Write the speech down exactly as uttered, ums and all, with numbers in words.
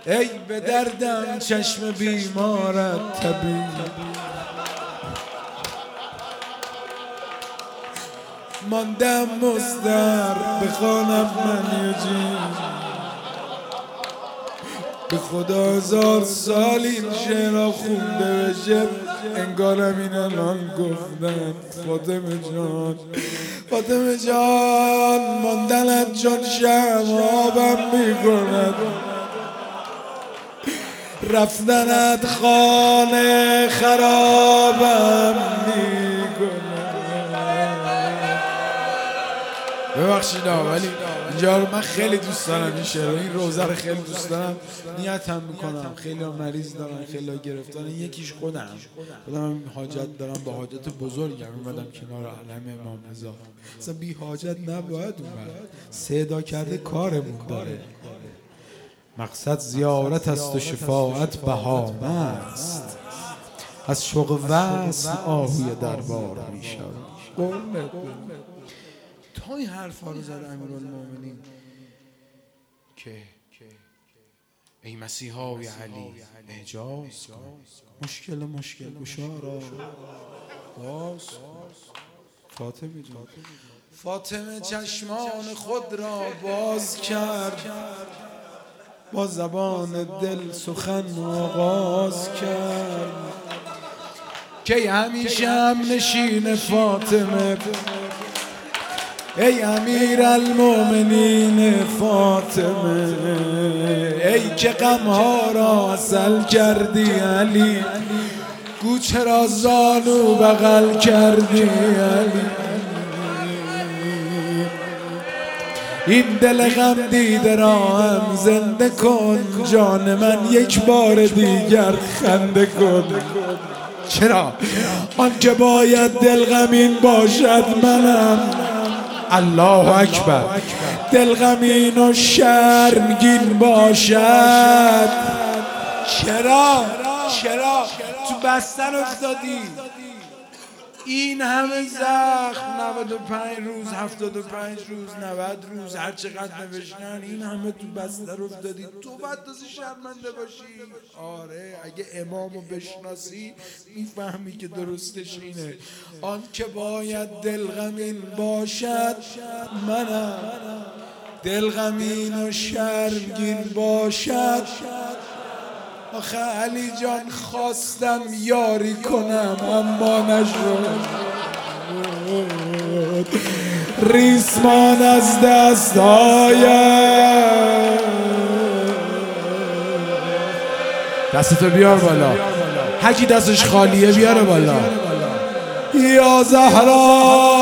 ای به دردم چشم بیمارت طبیب، ماندم مضطر بخوانم من یه جیم. به خدا هزار سال این شعرها خونده بشه انگارم این الان گفتم. فاطمه جان، فاطمه جان، ماندنت جان شم آبم میکند، رفتنت خانه خرابم میکنه. ببخشید ولی اینجا رو من خیلی دوست دارم، این شعر این روزه رو خیلی دوست دارم، نیتم میکنم. خیلی ها مریض دارن، خیلی ها گرفتن، یکیش خودم خودم حاجت دارم، با حاجت بزرگم اومدم کنار علم امام رضا. اصلا بی حاجت نباید اومد، صدا کرده کارمون داره. مقصد زیارت است و شفاعت بهانه است، از شوق وصل آهوی دربار میشود. تا این حرفا رو زد امیرالمومنین که ای مسیحای علی اعجاز کن، مشکل مشکل گشارا باز. فاطمه جان، فاطمه چشمان خود را باز کرد، با زبان دل سخن آغاز کرد که همیشه هم نشین فاطمه، ای امیر المومنین فاطمه، ای که غمها را عسل کردی علی، گو چرا زانو بغل کردی علی. این دل غم دیده را هم زنده کن، جان من یک بار دیگر خنده کن. چرا؟ آن که باید دل غمین باشد منم، الله اکبر، دل غمین و شرمگین باشد. چرا؟ چرا؟ تو بستر افتادی، این همه زخم، نود و پنج روز، هفتاد و پنج روز، نود روز، هر چقدر نوشتن، این همه تو بستر افتادی، تو باید تازه شرمنده باشی. آره اگه امامو بشناسی میفهمی که درستش اینه. آن که باید دلغمین باشد منم، دلغمین و شرمگین باشد. آخه علی جان خواستم یاری کنم اما نشد، ریسمان از دست آیم. دستتو بیار بالا، هرکی دستش خالیه بیاره بالا. یا زهرا